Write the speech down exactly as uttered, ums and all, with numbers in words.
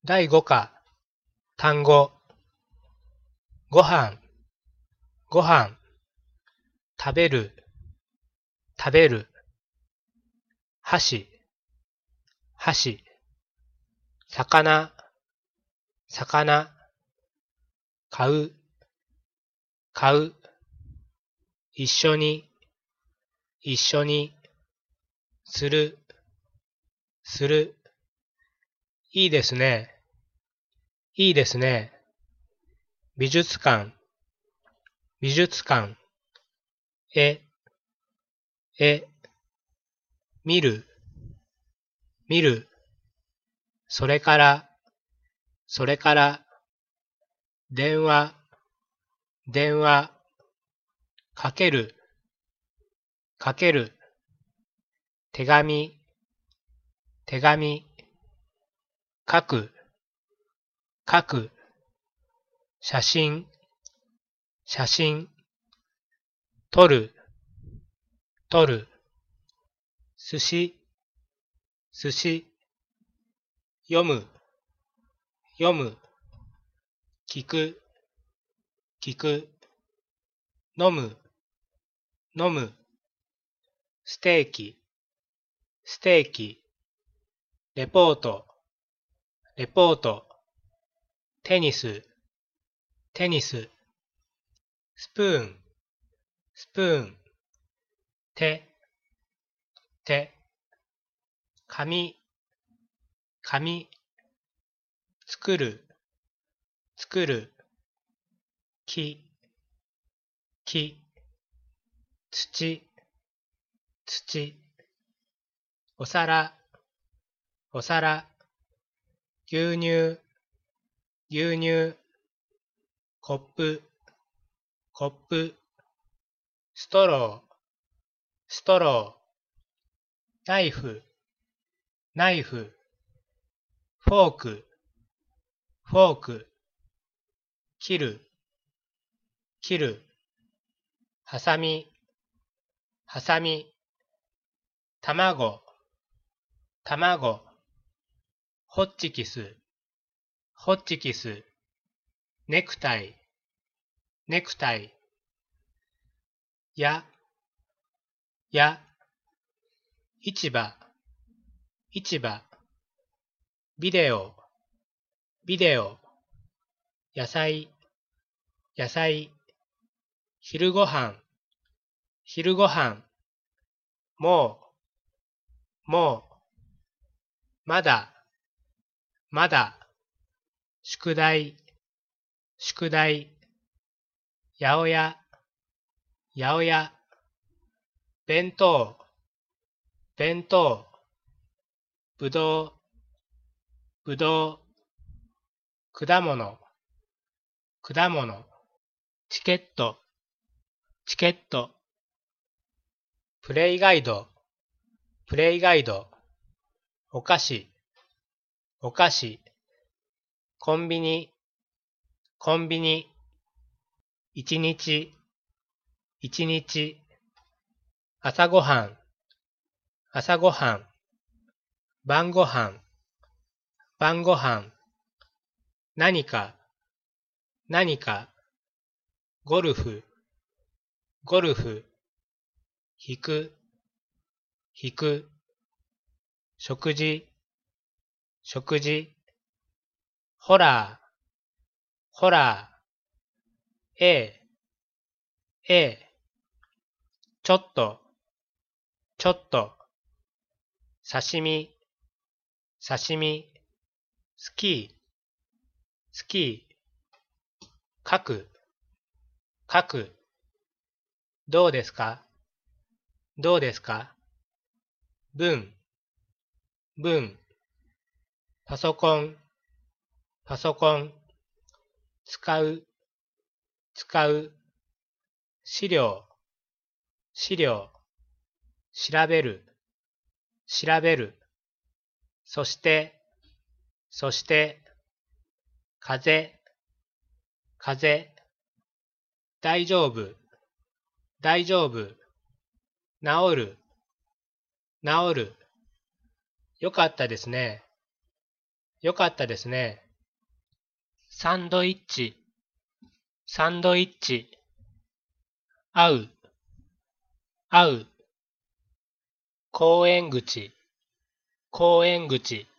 だいご課、単語、ご飯、ご飯、食べる、食べる、箸、箸、魚、魚、買う、買う、一緒に、一緒に、する、する、いいですね、いいですね、美術館、美術館、絵、絵、見る、見る、それから、それから、電話、電話、かける、かける、手紙、手紙、書く、書く、写真、写真、撮る、撮る、寿司、寿司、読む、読む、聞く、聞く、飲む、飲む、ステーキ、ステーキ、レポート、レポート、テニス、テニス、スプーン、スプーン、手、手、紙、紙、作る、作る、木、木、土、土、お皿、お皿、牛乳、牛乳、コップ、コップ、ストロー、ストロー、ナイフ、ナイフ、フォーク、フォーク、切る、切る、ハサミ、ハサミ、卵、卵、ホッチキス、ホッチキス、ネクタイ、ネクタイ、や、や、市場、市場、ビデオ、ビデオ、野菜、野菜、昼ごはん、昼ごはん、もう、もう、まだ、まだ、宿題、宿題、八百屋、八百屋、弁当、弁当、ぶどう、ぶどう、果物、果物、チケット、チケット、プレイガイド、プレイガイド、お菓子、お菓子、コンビニ、コンビニ、一日、一日、朝ごはん、朝ごはん、晩ごはん、晩ごはん、何か、何か、ゴルフ、ゴルフ、引く、引く、食事、食事、ホラー、ホラー、A、A、ちょっと、ちょっと、刺身、刺身、スキー、スキー、書く、書く、どうですか、どうですか、文、文、パソコン、パソコン、使う、使う、資料、資料、調べる、調べる、そして、そして、風、風、大丈夫、大丈夫、治る、治る、よかったですね、 よかったですね。サンドイッチ、サンドイッチ。会う、会う。公園口、公園口。